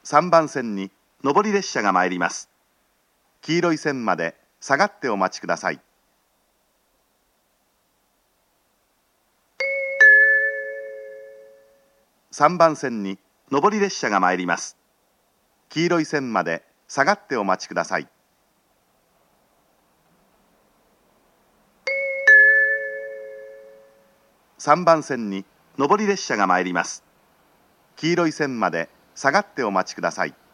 3番線に上り列車が参ります。黄色い線まで下がってお待ちください。3番線に上り列車が参ります。黄色い線まで下がってお待ちください。3番線に上り列車が参ります。黄色い線まで下がってお待ちください。